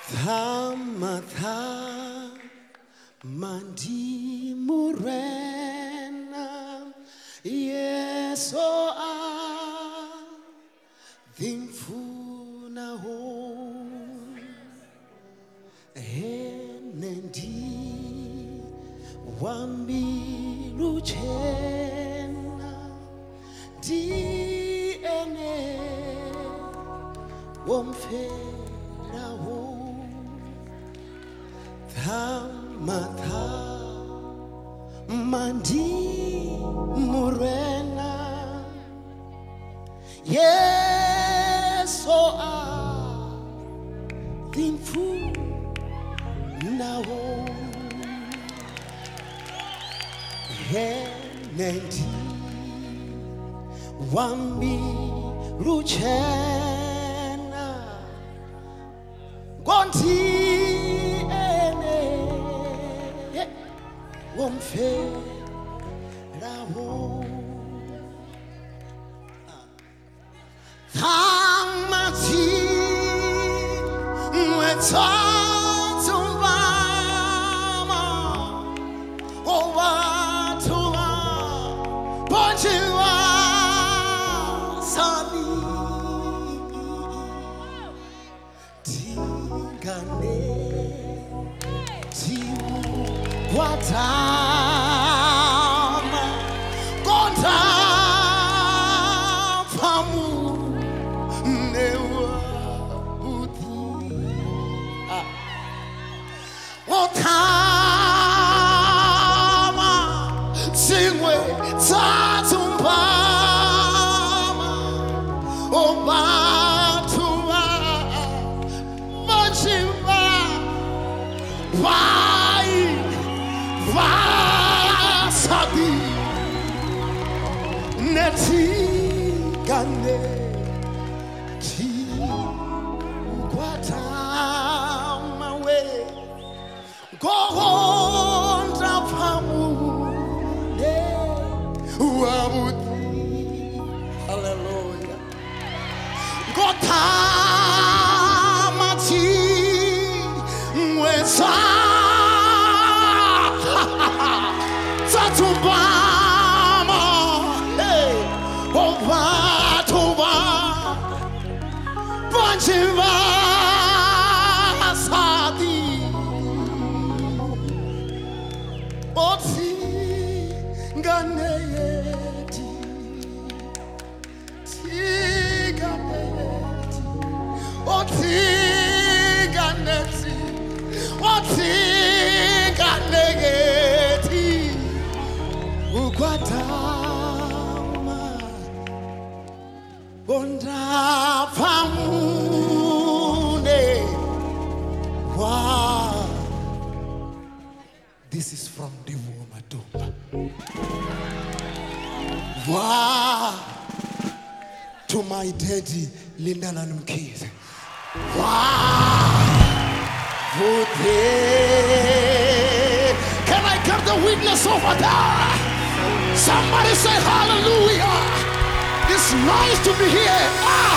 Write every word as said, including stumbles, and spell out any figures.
Thamatha Mandi Murena Yes oh ah Dimfuna ho Henendi Wambi Luchena D N A Womfera ho Thamatha Mandi Murena Yes oh ah Dimfu now Henendi Wambi Luchena Gonti ene Womfe Raho Thamati Mwetatumbama Owatuwa Ponchiwa Sali Tingane Timu Watama Konta Famu Newa Buddhi Otama Singwe Tatumbama Obatuwa Manchiwa Vai Vasabi Neti Gane Ti Guatamawe Gohonda Pamu Wabuti Hallelujah Gotamati Mwesa Tatubama Hey Oba Toba Banjiva Sadi Oti Ganeyeti Tiganeti Oti Ganeti Oti Ganegeti Uguatama Bonda Pamune Wow. This is from the Womadumba. Wow. To my daddy, Linda Nanumkis. Wow. Can I get the witness over there? Somebody say hallelujah. It's nice to be here. Ah.